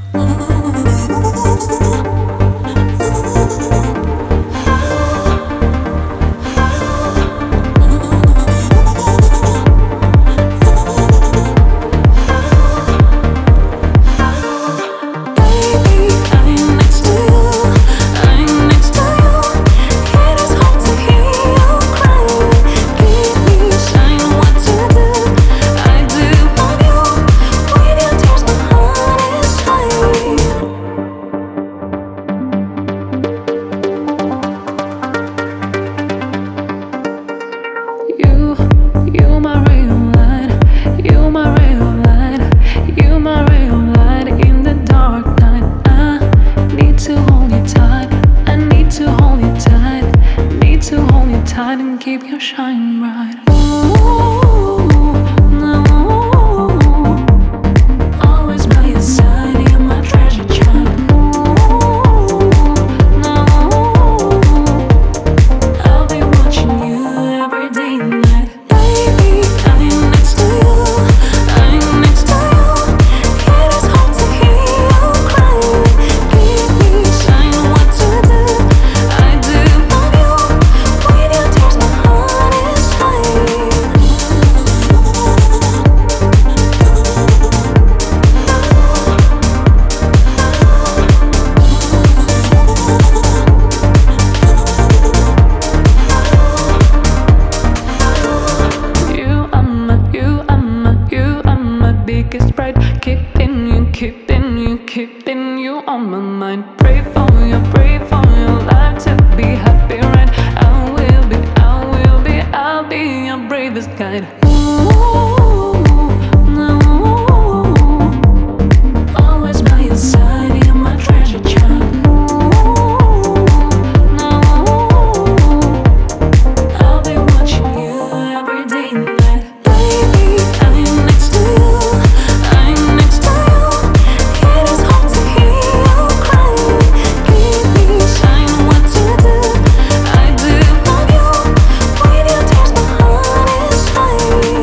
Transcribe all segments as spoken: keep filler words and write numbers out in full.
And keep your shine bright. Ooh, no. Always by your side, you're my treasure child. Ooh, no. I'll be watching you every day and night. Baby, I'm next to you, I'm next to you. It is hard to hear you crying. Give me a sign what to do. I do love you. With your tears, my heart is fine. You are my, you are my, you are my biggest pride. Keeping you, keeping you, keeping you on my mind. Pray for you, pray for your life to be happy, right? I will be, I will be, I'll be your bravest guide. Ooh, no. Always by your side, you're my treasure child. Ooh, no. I'll be watching you every day and night. Baby, I'm next to you, I'm next to you. It is hard to hear you crying. Give me a sign what to do. I do love you. With your tears, my heart is fine.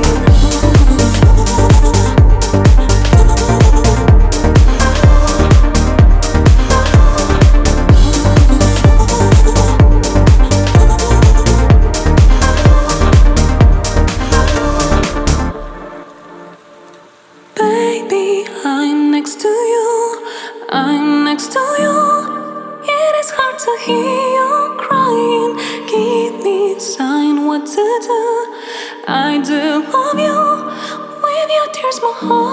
Baby, I'm next to you, I'm next to you. It is hard to hear you crying. Give me a sign what to do. I do love you. With your tears, my heart